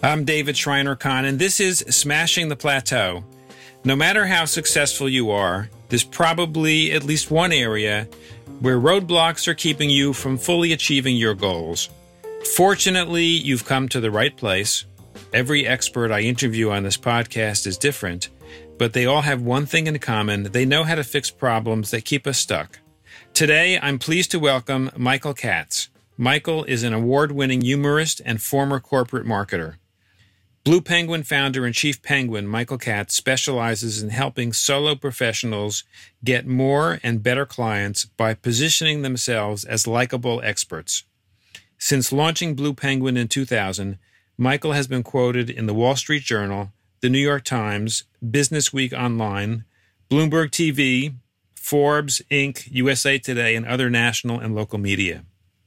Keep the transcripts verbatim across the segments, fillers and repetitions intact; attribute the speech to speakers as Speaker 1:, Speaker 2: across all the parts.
Speaker 1: I'm David Schreiner-Kahn, and this is Smashing the Plateau. No matter how successful you are, there's probably at least one area where roadblocks are keeping you from fully achieving your goals. Fortunately, you've come to the right place. Every expert I interview on this podcast is different, but they all have one thing in common. They know how to fix problems that keep us stuck. Today, I'm pleased to welcome Michael Katz. Michael is an award-winning humorist and former corporate marketer. Blue Penguin founder and chief penguin Michael Katz specializes in helping solo professionals get more and better clients by positioning themselves as likable experts. Since launching Blue Penguin in two thousand, Michael has been quoted in the Wall Street Journal, the New York Times, Business Week Online, Bloomberg T V, Forbes, Incorporated, U S A Today, and other national and local media.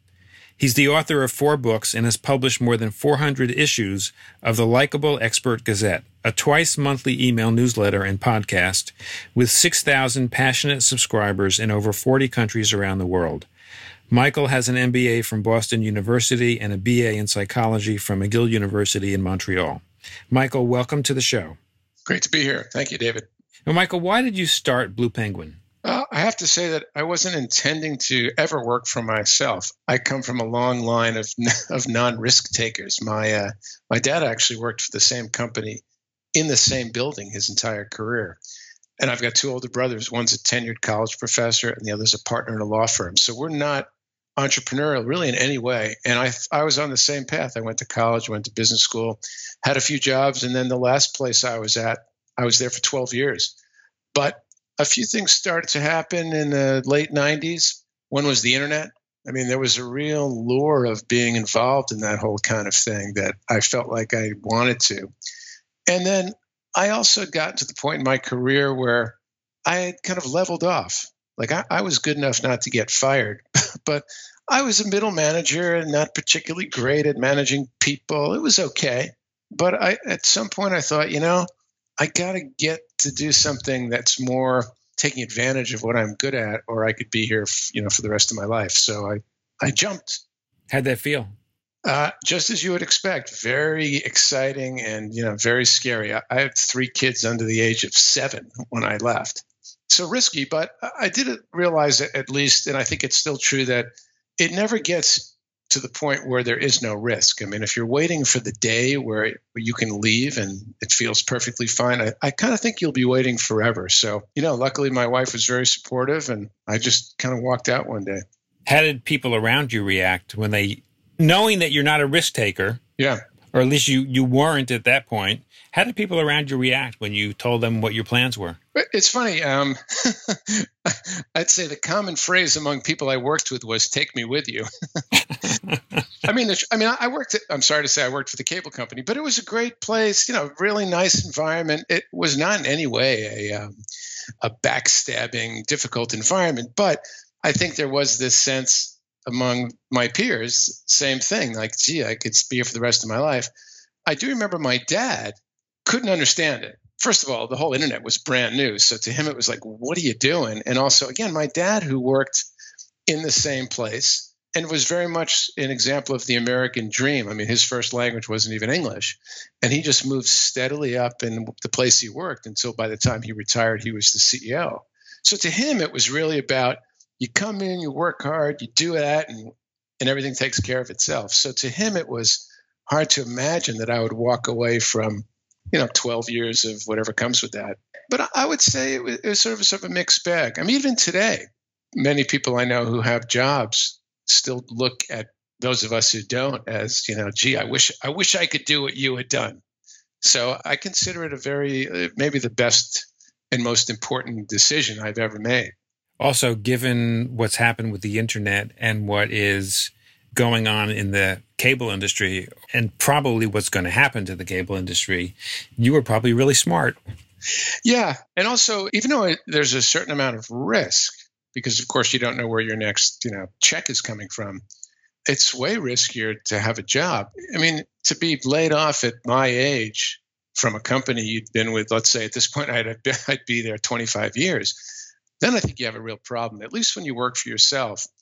Speaker 1: He's the author of four books and has published more than four hundred issues of the Likeable Expert Gazette, a twice-monthly email newsletter and podcast with six thousand passionate subscribers in over forty countries around the world. Michael has an M B A from Boston University and a B A in psychology from McGill University in Montreal. Michael, welcome to the show.
Speaker 2: Great to be here. Thank you, David.
Speaker 1: Now, Michael, why did you start Blue Penguin?
Speaker 2: Uh, I have to say that I wasn't intending to ever work for myself. I come from a long line of of non-risk takers. My uh, my dad actually worked for the same company in the same building his entire career. And I've got two older brothers. One's a tenured college professor and the other's a partner in a law firm. So we're not entrepreneurial really in any way. And I I was on the same path. I went to college, went to business school, had a few jobs. And then the last place I was at, I was there for twelve years. But a few things started to happen in the late nineties. One was the internet. I mean, there was a real lure of being involved in that whole kind of thing that I felt like I wanted to. And then I also got to the point in my career where I had kind of leveled off. Like I, I was good enough not to get fired, but I was a middle manager and not particularly great at managing people. It was okay. But I, at some point I thought, you know, I got to get to do something that's more taking advantage of what I'm good at, or I could be here, f- you know, for the rest of my life. So I, I jumped.
Speaker 1: How'd that feel?
Speaker 2: Uh, just as you would expect, very exciting and, you know, very scary. I, I had three kids under the age of seven when I left. So risky, but I did realize that at least, and I think it's still true, that it never gets to the point where there is no risk. I mean, if you're waiting for the day where you can leave and it feels perfectly fine, I, I kind of think you'll be waiting forever. So, you know, luckily my wife was very supportive and I just kind of walked out one day.
Speaker 1: How did people around you react when they, knowing that you're not a risk taker?
Speaker 2: Yeah.
Speaker 1: Or at least you, you weren't at that point. How did people around you react when you told them what your plans were?
Speaker 2: It's funny. Um, I'd say the common phrase among people I worked with was "take me with you." I mean, I mean, I worked at, I'm sorry to say I worked for the cable company, but it was a great place, you know, really nice environment. It was not in any way a, um, a backstabbing, difficult environment, but I think there was this sense among my peers, same thing, like, gee, I could be here for the rest of my life. I do remember my dad couldn't understand it. First of all, the whole internet was brand new. So to him, it was like, what are you doing? And also, again, my dad, who worked in the same place and was very much an example of the American dream. I mean, his first language wasn't even English. And he just moved steadily up in the place he worked until by the time he retired, he was the C E O. So to him, it was really about you come in, you work hard, you do that, and, and everything takes care of itself. So to him, it was hard to imagine that I would walk away from, you know, twelve years of whatever comes with that. But I would say it was, it was sort of, sort of a mixed bag. I mean, even today, many people I know who have jobs still look at those of us who don't as, you know, gee, I wish I wish I could do what you had done. So I consider it a very, uh, maybe the best and most important decision I've ever made.
Speaker 1: Also, given what's happened with the internet and what is going on in the cable industry and probably what's going to happen to the cable industry, you were probably really smart.
Speaker 2: Yeah. And also, even though it, there's a certain amount of risk, because of course you don't know where your next, you know, check is coming from, it's way riskier to have a job. I mean, to be laid off at my age from a company you'd been with, let's say at this point I'd, I'd be there twenty-five years, then I think you have a real problem. At least when you work for yourself,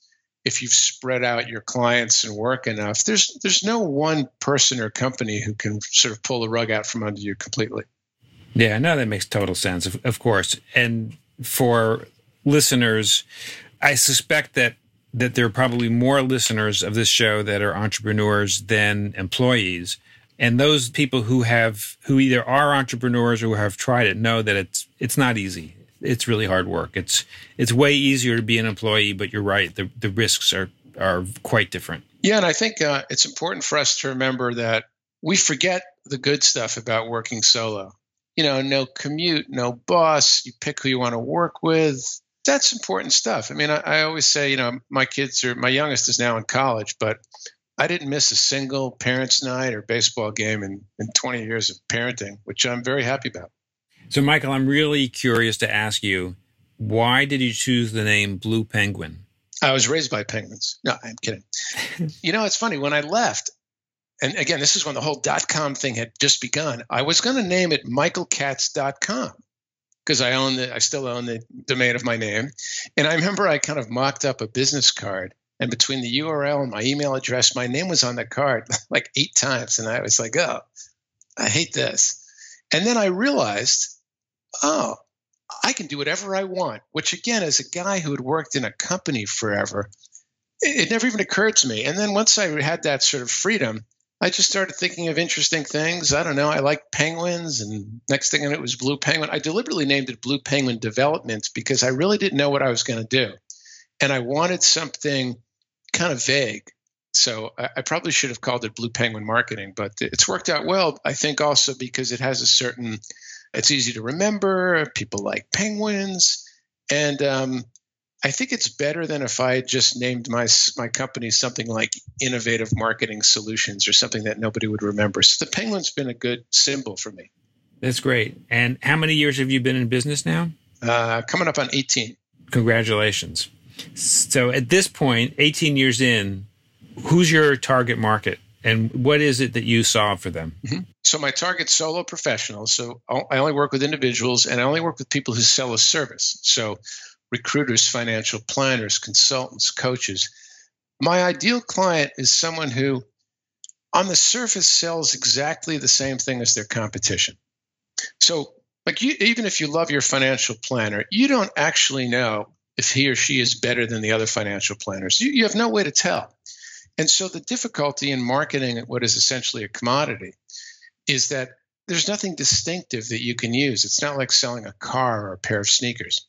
Speaker 2: if you've spread out your clients and work enough, there's there's no one person or company who can sort of pull the rug out from under you completely.
Speaker 1: Yeah, no, that makes total sense, of, of course. And for listeners, I suspect that that there are probably more listeners of this show that are entrepreneurs than employees. And those people who have who either are entrepreneurs or who have tried it know that it's it's not easy. It's really hard work. It's it's way easier to be an employee, but you're right. The the risks are are quite different.
Speaker 2: Yeah, and I think uh, it's important for us to remember that we forget the good stuff about working solo. You know, no commute, no boss. You pick who you want to work with. That's important stuff. I mean, I, I always say, you know, my kids are, my youngest is now in college, but I didn't miss a single parents' night or baseball game in, in twenty years of parenting, which I'm very happy about.
Speaker 1: So, Michael, I'm really curious to ask you, why did you choose the name Blue Penguin?
Speaker 2: I was raised by penguins. No, I'm kidding. You know, it's funny. When I left, and again, this is when the whole dot-com thing had just begun, I was going to name it michael katz dot com because I own the, I still own the domain of my name. And I remember I kind of mocked up a business card, and between the U R L and my email address, my name was on the card like eight times. And I was like, oh, I hate this. And then I realized, oh, I can do whatever I want, which again, as a guy who had worked in a company forever, it, it never even occurred to me. And then once I had that sort of freedom, I just started thinking of interesting things. I don't know. I like penguins. And next thing I knew, it was Blue Penguin. I deliberately named it Blue Penguin Development because I really didn't know what I was going to do. And I wanted something kind of vague. So I, I probably should have called it Blue Penguin Marketing, but it's worked out well, I think, also because it has a certain, it's easy to remember. People like penguins. And um, I think it's better than if I had just named my my company something like Innovative Marketing Solutions or something that nobody would remember. So the penguin's been a good symbol for me.
Speaker 1: That's great. And how many years have you been in business now?
Speaker 2: Uh, coming up on eighteen.
Speaker 1: Congratulations. So at this point, eighteen years in, who's your target market and what is it that you solve for them?
Speaker 2: Mm-hmm. So my target's solo professionals. So I only work with individuals and I only work with people who sell a service. So recruiters, financial planners, consultants, coaches. My ideal client is someone who on the surface sells exactly the same thing as their competition. So like you, even if you love your financial planner, you don't actually know if he or she is better than the other financial planners. You, you have no way to tell. And so the difficulty in marketing what is essentially a commodity is that there's nothing distinctive that you can use. It's not like selling a car or a pair of sneakers.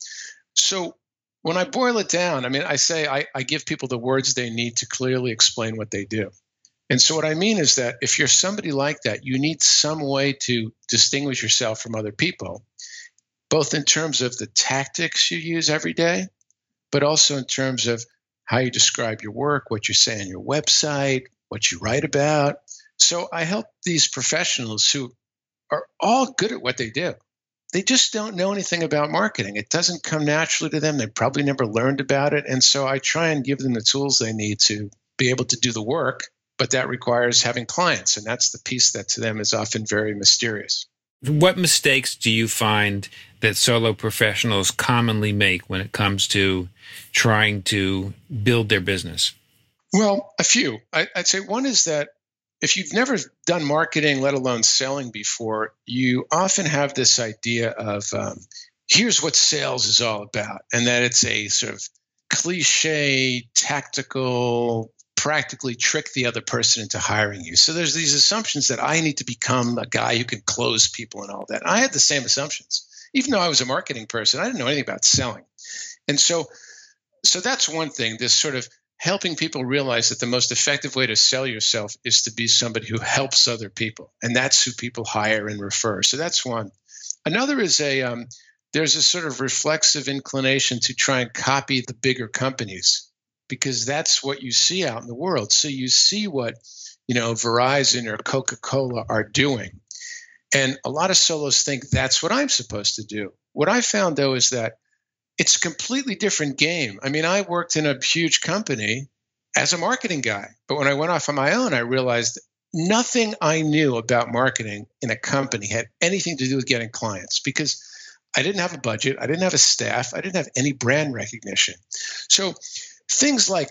Speaker 2: So when I boil it down, I mean, I say I, I give people the words they need to clearly explain what they do. And so what I mean is that if you're somebody like that, you need some way to distinguish yourself from other people, both in terms of the tactics you use every day, but also in terms of how you describe your work, what you say on your website, what you write about. So I help these professionals who are all good at what they do. They just don't know anything about marketing. It doesn't come naturally to them. They probably never learned about it. And so I try and give them the tools they need to be able to do the work, but that requires having clients. And that's the piece that to them is often very mysterious.
Speaker 1: What mistakes do you find that solo professionals commonly make when it comes to trying to build their business?
Speaker 2: Well, a few. I, I'd say one is that if you've never done marketing, let alone selling before, you often have this idea of um, here's what sales is all about, and that it's a sort of cliche, tactical, practically trick the other person into hiring you. So there's these assumptions that I need to become a guy who can close people and all that. And I had the same assumptions. Even though I was a marketing person, I didn't know anything about selling. And so, so that's one thing, this sort of helping people realize that the most effective way to sell yourself is to be somebody who helps other people. And that's who people hire and refer. So that's one. Another is a, um, there's a sort of reflexive inclination to try and copy the bigger companies, because that's what you see out in the world. So you see what, you know, Verizon or Coca-Cola are doing. And a lot of solos think that's what I'm supposed to do. What I found, though, is that it's a completely different game. I mean, I worked in a huge company as a marketing guy. But when I went off on my own, I realized nothing I knew about marketing in a company had anything to do with getting clients, because I didn't have a budget. I didn't have a staff. I didn't have any brand recognition. So things like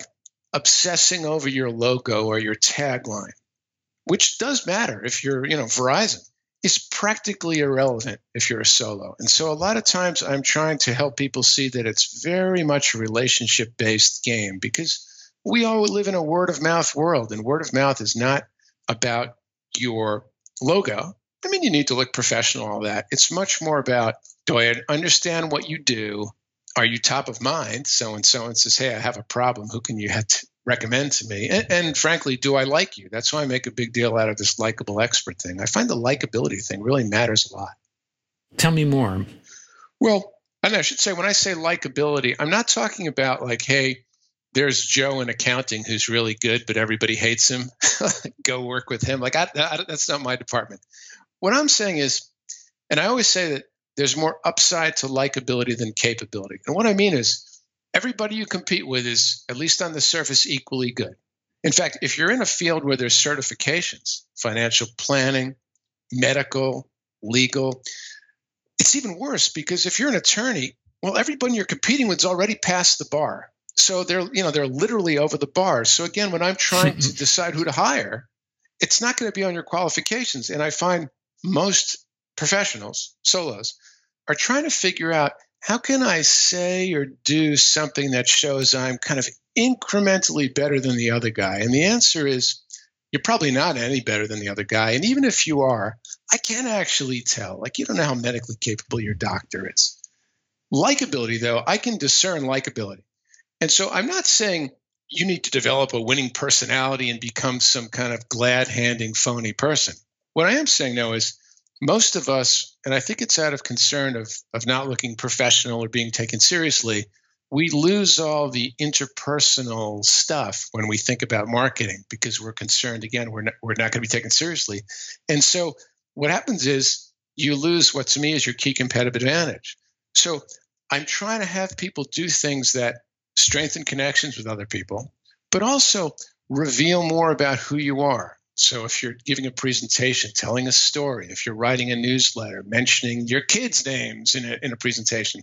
Speaker 2: obsessing over your logo or your tagline, which does matter if you're, you know, Verizon, is practically irrelevant if you're a solo. And so a lot of times I'm trying to help people see that it's very much a relationship-based game, because we all live in a word-of-mouth world, and word of mouth is not about your logo. I mean, you need to look professional, all that. It's much more about, do I understand what you do? Are you top of mind? So-and-so and says, hey, I have a problem. Who can you have to recommend to me? And, and frankly, do I like you? That's why I make a big deal out of this likable expert thing. I find the likability thing really matters a lot.
Speaker 1: Tell me more.
Speaker 2: Well, and I should say, when I say likability, I'm not talking about like, hey, there's Joe in accounting who's really good, but everybody hates him. Go work with him. Like I, I, that's not my department. What I'm saying is, and I always say that there's more upside to likability than capability. And what I mean is, everybody you compete with is, at least on the surface, equally good. In fact, if you're in a field where there's certifications, financial planning, medical, legal, it's even worse, because if you're an attorney, well, everybody you're competing with is already past the bar. So they're, you know, they're literally over the bar. So again, when I'm trying to decide who to hire, it's not going to be on your qualifications. And I find most professionals, solos, are trying to figure out, how can I say or do something that shows I'm kind of incrementally better than the other guy? And the answer is, you're probably not any better than the other guy. And even if you are, I can't actually tell. Like, you don't know how medically capable your doctor is. Likability, though, I can discern likability. And so I'm not saying you need to develop a winning personality and become some kind of glad-handing, phony person. What I am saying, though, is most of us, and I think it's out of concern of, of not looking professional or being taken seriously, we lose all the interpersonal stuff when we think about marketing, because we're concerned, again, we're not, we're not going to be taken seriously. And so what happens is you lose what to me is your key competitive advantage. So I'm trying to have people do things that strengthen connections with other people, but also reveal more about who you are. So if you're giving a presentation, telling a story, if you're writing a newsletter, mentioning your kids' names in a, in a presentation,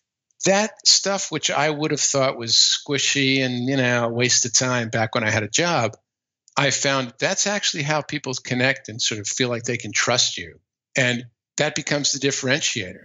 Speaker 2: that stuff which I would have thought was squishy and, you know, a waste of time back when I had a job, I found that's actually how people connect and sort of feel like they can trust you. And that becomes the differentiator.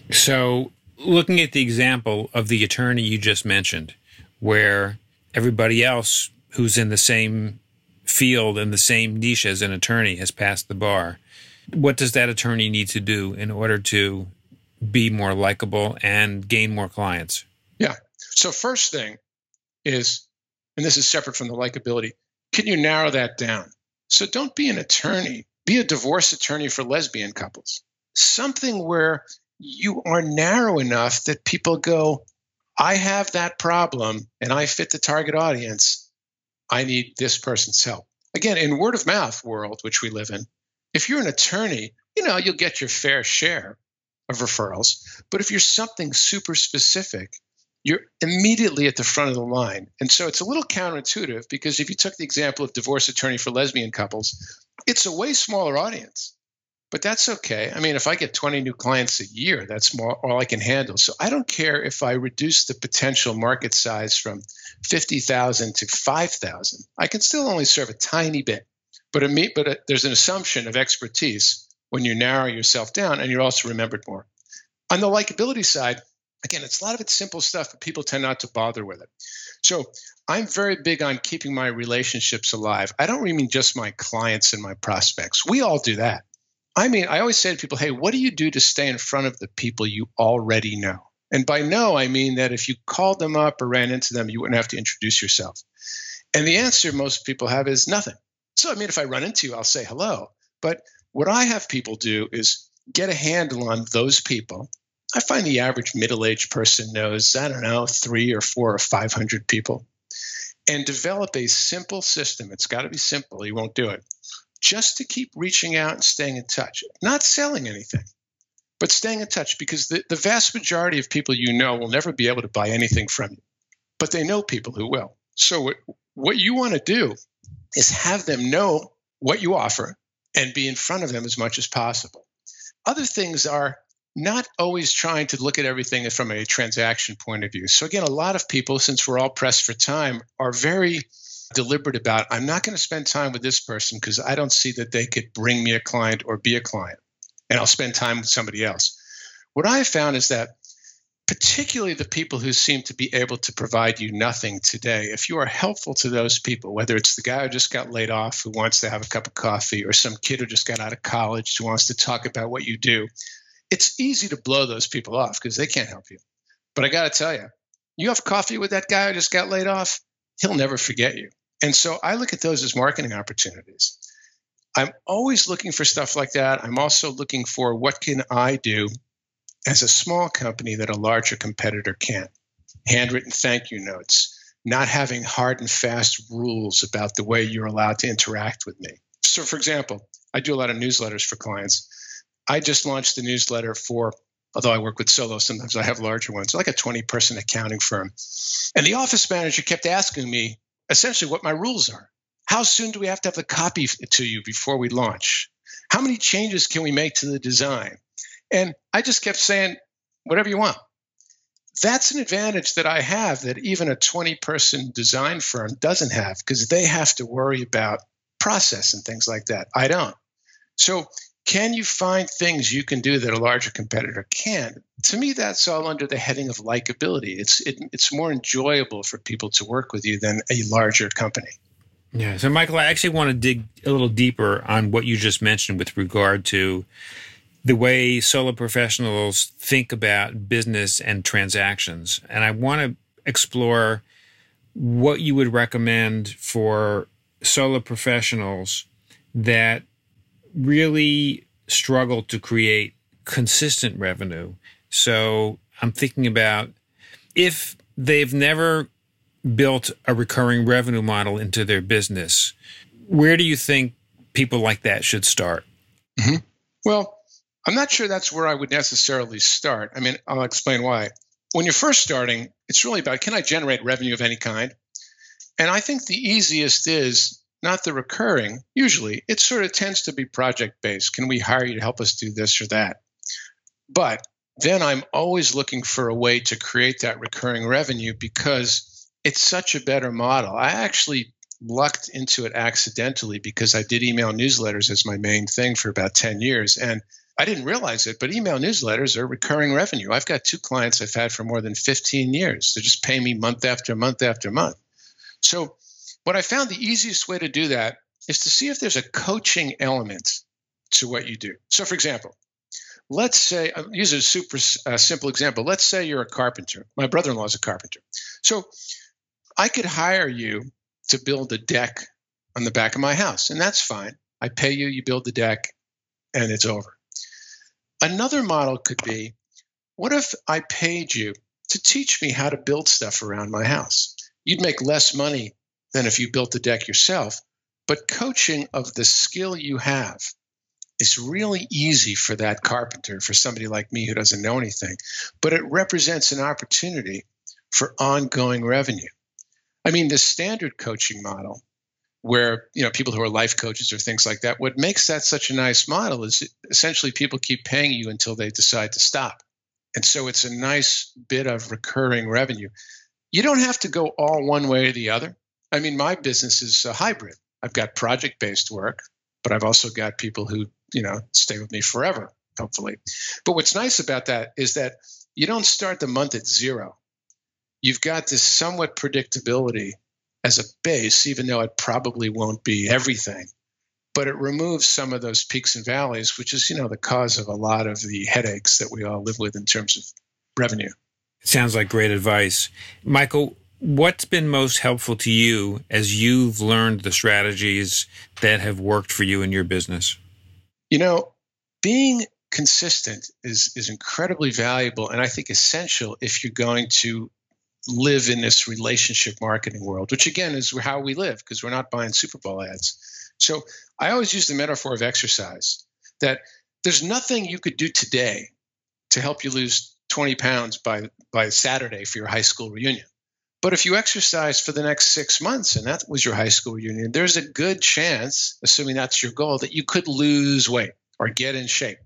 Speaker 1: So looking at the example of the attorney you just mentioned, where everybody else who's in the same field and the same niche as an attorney has passed the bar, what does that attorney need to do in order to be more likable and gain more clients?
Speaker 2: Yeah. So first thing is, and this is separate from the likability, can you narrow that down? So don't be an attorney. Be a divorce attorney for lesbian couples. Something where you are narrow enough that people go, I have that problem and I fit the target audience. I need this person's help. Again, in word of mouth world, which we live in, if you're an attorney, you know, you'll get your fair share of referrals. But if you're something super specific, you're immediately at the front of the line. And so it's a little counterintuitive, because if you took the example of divorce attorney for lesbian couples, it's a way smaller audience. But that's okay. I mean, if I get twenty new clients a year, that's more all I can handle. So I don't care if I reduce the potential market size from fifty thousand to five thousand. I can still only serve a tiny bit. But, a, but a, there's an assumption of expertise when you narrow yourself down, and you're also remembered more. On the likability side, again, it's a lot of it's simple stuff, but people tend not to bother with it. So I'm very big on keeping my relationships alive. I don't really mean just my clients and my prospects. We all do that. I mean, I always say to people, hey, what do you do to stay in front of the people you already know? And by know, I mean that if you called them up or ran into them, you wouldn't have to introduce yourself. And the answer most people have is nothing. So, I mean, if I run into you, I'll say hello. But what I have people do is get a handle on those people. I find the average middle-aged person knows, I don't know, three or four or five hundred people, and develop a simple system. It's got to be simple. You won't do it. Just to keep reaching out and staying in touch, not selling anything, but staying in touch, because the, the vast majority of people you know will never be able to buy anything from you, but they know people who will. So what, what you want to do is have them know what you offer and be in front of them as much as possible. Other things are, not always trying to look at everything from a transaction point of view. So again, a lot of people, since we're all pressed for time, are very deliberate about, I'm not going to spend time with this person because I don't see that they could bring me a client or be a client, and I'll spend time with somebody else. What I have found is that particularly the people who seem to be able to provide you nothing today, if you are helpful to those people, whether it's the guy who just got laid off who wants to have a cup of coffee, or some kid who just got out of college who wants to talk about what you do, it's easy to blow those people off because they can't help you. But I got to tell you, you have coffee with that guy who just got laid off, he'll never forget you. And so I look at those as marketing opportunities. I'm always looking for stuff like that. I'm also looking for what can I do as a small company that a larger competitor can't. Handwritten thank you notes, not having hard and fast rules about the way you're allowed to interact with me. So for example, I do a lot of newsletters for clients. I just launched the newsletter for, although I work with solo, sometimes I have larger ones, like a twenty person accounting firm. And the office manager kept asking me essentially what my rules are. How soon do we have to have the copy to you before we launch? How many changes can we make to the design? And I just kept saying, whatever you want. That's an advantage that I have that even a twenty person design firm doesn't have, because they have to worry about process and things like that. I don't. So can you find things you can do that a larger competitor can't? To me, that's all under the heading of likability. It's it, it's more enjoyable for people to work with you than a larger company.
Speaker 1: Yeah. So, Michael, I actually want to dig a little deeper on what you just mentioned with regard to the way solo professionals think about business and transactions. And I want to explore what you would recommend for solo professionals that really struggle to create consistent revenue. So I'm thinking about if they've never built a recurring revenue model into their business, where do you think people like that should start?
Speaker 2: Mm-hmm. Well, I'm not sure that's where I would necessarily start. I mean, I'll explain why. When you're first starting, it's really about, can I generate revenue of any kind? And I think the easiest is not the recurring. Usually, it sort of tends to be project-based. Can we hire you to help us do this or that? But then I'm always looking for a way to create that recurring revenue because it's such a better model. I actually lucked into it accidentally because I did email newsletters as my main thing for about ten years. And I didn't realize it, but email newsletters are recurring revenue. I've got two clients I've had for more than fifteen years. They just pay me month after month after month. So what I found the easiest way to do that is to see if there's a coaching element to what you do. So for example, let's say, I'll use a super uh, simple example. Let's say you're a carpenter. My brother-in-law is a carpenter. So I could hire you to build a deck on the back of my house, and that's fine. I pay you, you build the deck, and it's over. Another model could be, what if I paid you to teach me how to build stuff around my house? You'd make less money than if you built the deck yourself, but coaching of the skill you have is really easy for that carpenter, for somebody like me who doesn't know anything, but it represents an opportunity for ongoing revenue. I mean, the standard coaching model where, you know, people who are life coaches or things like that, what makes that such a nice model is essentially people keep paying you until they decide to stop. And so it's a nice bit of recurring revenue. You don't have to go all one way or the other. I mean, my business is a hybrid. I've got project-based work, but I've also got people who, you know, stay with me forever, hopefully. But what's nice about that is that you don't start the month at zero. You've got this somewhat predictability as a base, even though it probably won't be everything. But it removes some of those peaks and valleys, which is, you know, the cause of a lot of the headaches that we all live with in terms of revenue.
Speaker 1: It sounds like great advice. Michael, what's been most helpful to you as you've learned the strategies that have worked for you in your business?
Speaker 2: You know, being consistent is, is incredibly valuable and I think essential if you're going to live in this relationship marketing world, which again is how we live because we're not buying Super Bowl ads. So I always use the metaphor of exercise, that there's nothing you could do today to help you lose twenty pounds by, by Saturday for your high school reunion. But if you exercise for the next six months and that was your high school reunion, there's a good chance, assuming that's your goal, that you could lose weight or get in shape.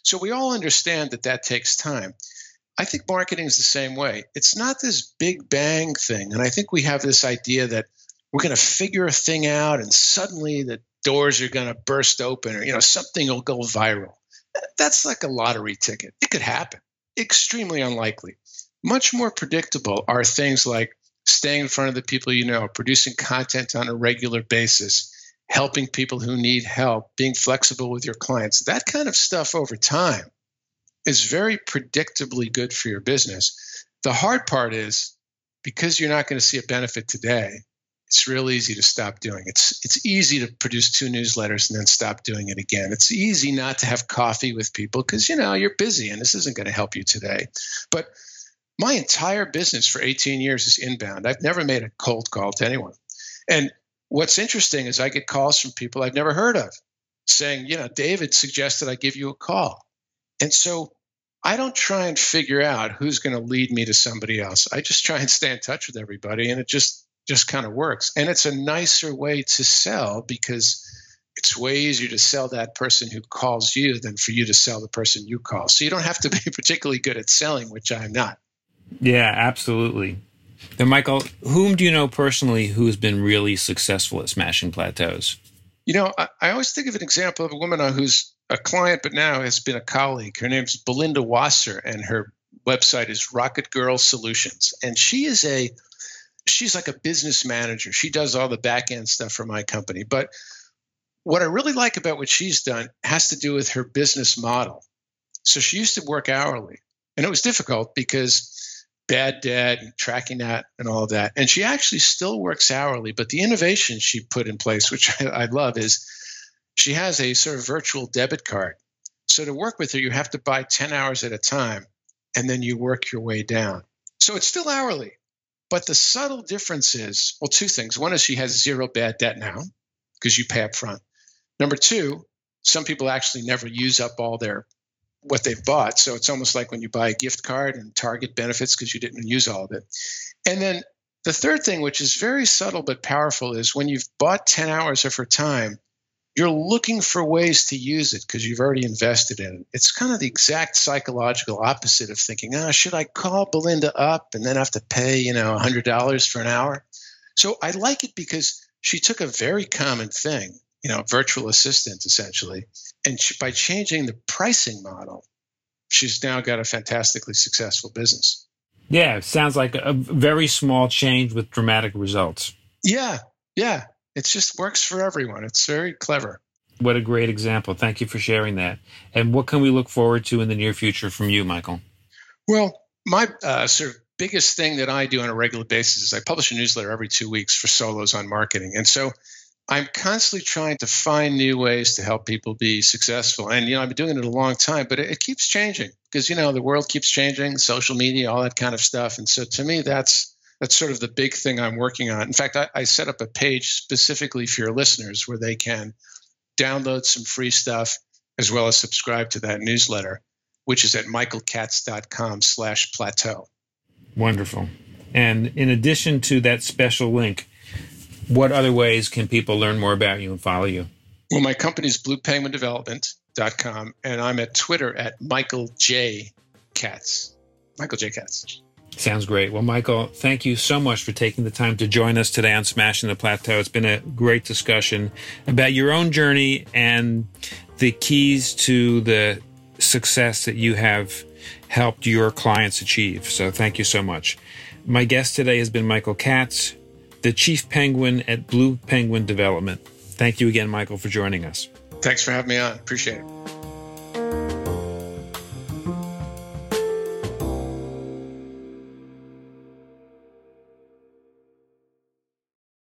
Speaker 2: So we all understand that that takes time. I think marketing is the same way. It's not this big bang thing. And I think we have this idea that we're going to figure a thing out and suddenly the doors are going to burst open or, you know, something will go viral. That's like a lottery ticket. It could happen. Extremely unlikely. Much more predictable are things like staying in front of the people you know, producing content on a regular basis, helping people who need help, being flexible with your clients. That kind of stuff over time is very predictably good for your business. The hard part is because you're not going to see a benefit today, it's real easy to stop doing. It's it's easy to produce two newsletters and then stop doing it again. It's easy not to have coffee with people because, you know, you're busy and this isn't going to help you today. But my entire business for eighteen years is inbound. I've never made a cold call to anyone. And what's interesting is I get calls from people I've never heard of saying, you know, David suggested I give you a call. And so I don't try and figure out who's going to lead me to somebody else. I just try and stay in touch with everybody, and it just just kind of works. And it's a nicer way to sell because it's way easier to sell that person who calls you than for you to sell the person you call. So you don't have to be particularly good at selling, which I'm not.
Speaker 1: Yeah, absolutely. Then, Michael, whom do you know personally who's been really successful at smashing plateaus?
Speaker 2: You know, I, I always think of an example of a woman who's a client but now has been a colleague. Her name's Belinda Wasser, and her website is Rocket Girl Solutions. And she is a She's like a business manager. She does all the back end stuff for my company. But what I really like about what she's done has to do with her business model. So she used to work hourly, and it was difficult because bad debt and tracking that and all of that. And she actually still works hourly, but the innovation she put in place, which I, I love, is she has a sort of virtual debit card. So to work with her, you have to buy ten hours at a time, and then you work your way down. So it's still hourly. But the subtle difference is, well, two things. One is she has zero bad debt now because you pay up front. Number two, some people actually never use up all their what they've bought. So it's almost like when you buy a gift card and Target benefits because you didn't use all of it. And then the third thing, which is very subtle but powerful, is when you've bought ten hours of her time, you're looking for ways to use it because you've already invested in it. It's kind of the exact psychological opposite of thinking, oh, should I call Belinda up and then have to pay, you know, one hundred dollars for an hour? So I like it because she took a very common thing, you know, virtual assistant essentially, and she, by changing the pricing model, she's now got a fantastically successful business.
Speaker 1: Yeah, it sounds like a very small change with dramatic results.
Speaker 2: Yeah, yeah. It just works for everyone. It's very clever.
Speaker 1: What a great example. Thank you for sharing that. And what can we look forward to in the near future from you, Michael?
Speaker 2: Well, my uh, sort of biggest thing that I do on a regular basis is I publish a newsletter every two weeks for solos on marketing. And so I'm constantly trying to find new ways to help people be successful. And, you know, I've been doing it a long time, but it, it keeps changing because, you know, the world keeps changing, social media, all that kind of stuff. And so to me, that's That's sort of the big thing I'm working on. In fact, I, I set up a page specifically for your listeners where they can download some free stuff as well as subscribe to that newsletter, which is at michaelkatz.com slash plateau.
Speaker 1: Wonderful. And in addition to that special link, what other ways can people learn more about you and follow you?
Speaker 2: Well, my company is blue penguin development dot com, and I'm at Twitter at Michael J. Katz. Michael J. Katz.
Speaker 1: Sounds great. Well, Michael, thank you so much for taking the time to join us today on Smashing the Plateau. It's been a great discussion about your own journey and the keys to the success that you have helped your clients achieve. So thank you so much. My guest today has been Michael Katz, the Chief Penguin at Blue Penguin Development. Thank you again, Michael, for joining us.
Speaker 2: Thanks for having me on. Appreciate it.